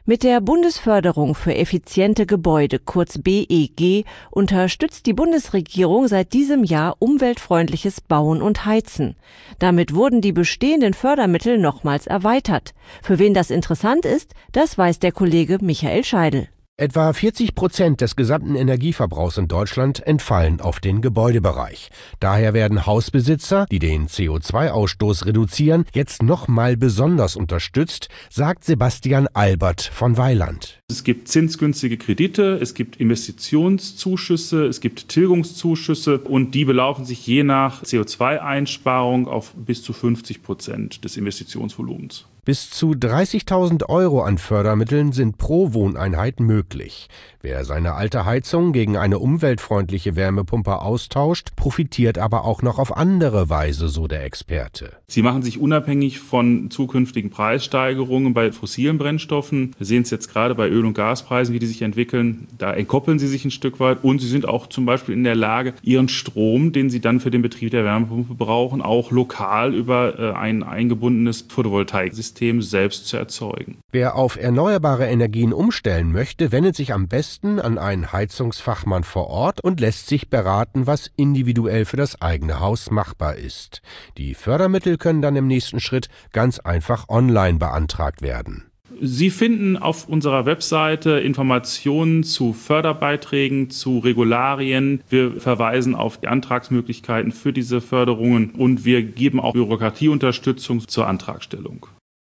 Mit der Bundesförderung für effiziente Gebäude, kurz BEG, unterstützt die Bundesregierung seit diesem Jahr umweltfreundliches Bauen und Heizen. Damit wurden die bestehenden Fördermittel nochmals erweitert. Für wen das interessant ist, das weiß der Kollege Michael Scheidel. Etwa 40% des gesamten Energieverbrauchs in Deutschland entfallen auf den Gebäudebereich. Daher werden Hausbesitzer, die den CO2-Ausstoß reduzieren, jetzt nochmal besonders unterstützt, sagt Sebastian Albert von Weiland. Es gibt zinsgünstige Kredite, es gibt Investitionszuschüsse, es gibt Tilgungszuschüsse und die belaufen sich je nach CO2-Einsparung auf bis zu 50% des Investitionsvolumens. Bis zu 30.000 Euro an Fördermitteln sind pro Wohneinheit möglich. Wer seine alte Heizung gegen eine umweltfreundliche Wärmepumpe austauscht, profitiert aber auch noch auf andere Weise, so der Experte. Sie machen sich unabhängig von zukünftigen Preissteigerungen bei fossilen Brennstoffen. Wir sehen es jetzt gerade bei Öl- und Gaspreisen, wie die sich entwickeln. Da entkoppeln sie sich ein Stück weit und sie sind auch zum Beispiel in der Lage, ihren Strom, den sie dann für den Betrieb der Wärmepumpe brauchen, auch lokal über ein eingebundenes Photovoltaiksystem selbst zu erzeugen. Wer auf erneuerbare Energien umstellen möchte, wendet sich am besten an einen Heizungsfachmann vor Ort und lässt sich beraten, was individuell für das eigene Haus machbar ist. Die Fördermittel können dann im nächsten Schritt ganz einfach online beantragt werden. Sie finden auf unserer Webseite Informationen zu Förderbeiträgen, zu Regularien. Wir verweisen auf die Antragsmöglichkeiten für diese Förderungen und wir geben auch Bürokratieunterstützung zur Antragstellung.